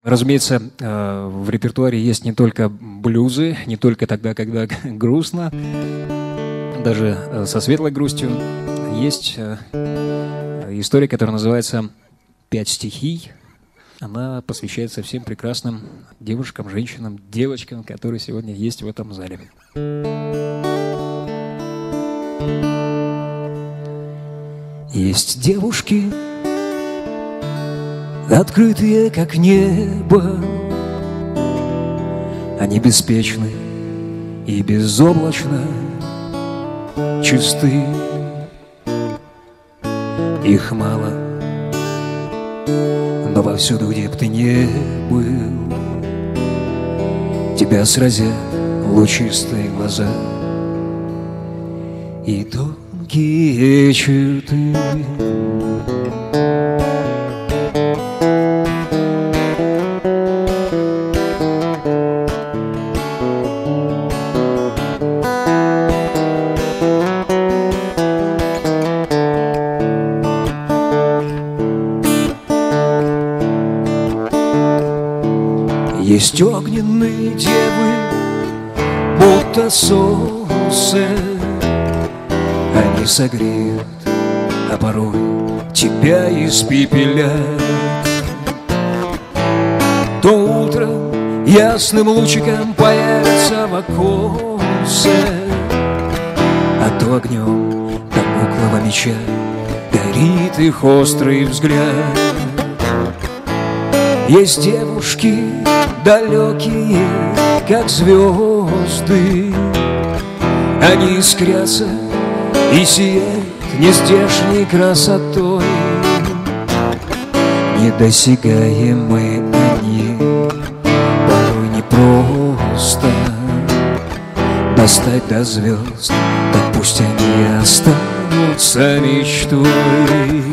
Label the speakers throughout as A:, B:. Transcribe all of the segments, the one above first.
A: Разумеется, в репертуаре есть не только блюзы, не только тогда, когда грустно, даже со светлой грустью. Есть история, которая называется «Пять стихий». Она посвящается всем прекрасным девушкам, женщинам, девочкам, которые сегодня есть в этом зале. Есть девушки, открытые, как небо, они беспечны и безоблачно чисты. Их мало, но повсюду, где б ты не был, тебя сразят лучистые глаза и тонкие черты. Есть огненные девы, будто солнце. Они согреют, а порой тебя испепелят. То утром ясным лучиком появится в оконце, а то огнем дамоклова меча горит их острый взгляд. Есть девушки далекие, как звезды, они искрятся и сияют нездешней красотой. Недосягаемые они, порой непросто достать до звезд, так пусть они останутся мечтой.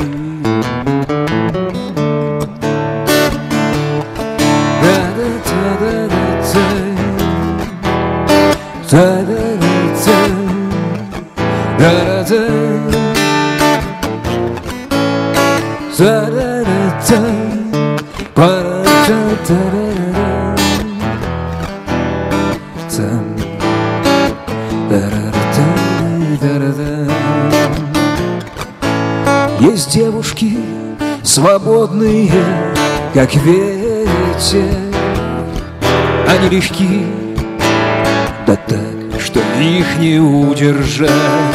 A: Есть девушки свободные, как ветер, они легки, да так, что их не удержать.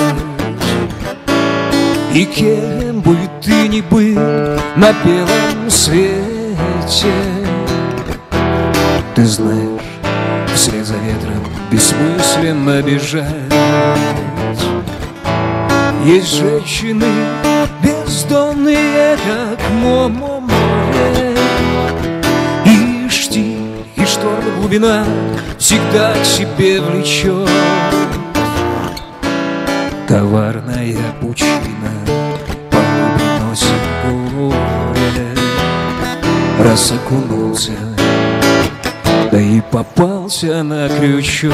A: И кем бы ты ни был на белом свете, ты знаешь, вслед за ветром бессмысленно бежать. Есть женщины бездонные, как море, и штиль, и шторм глубина всегда к себе влечет. Коварная пучина палубы носит горе, раз окунулся, да и попался на крючок.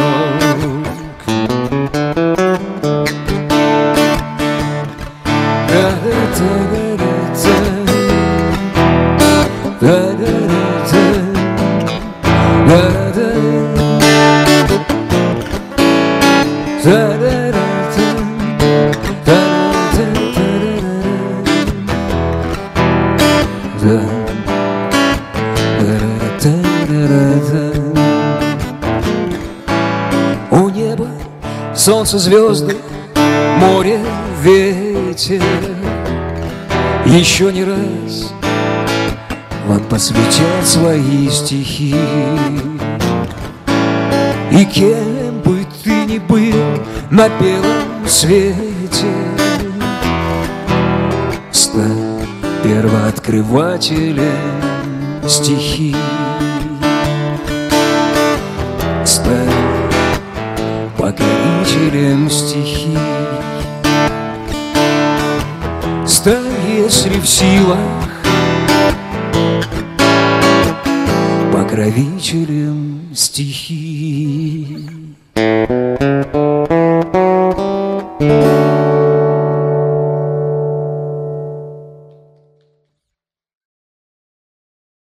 A: У неба солнце, звезды, море, ветер. Еще не раз вам посвятят свои стихи. И кем бы ты ни был на белом свете, стань первооткрывателем стихий. Стань покорителем стихий. Стань, если в силах, покровителем стихий.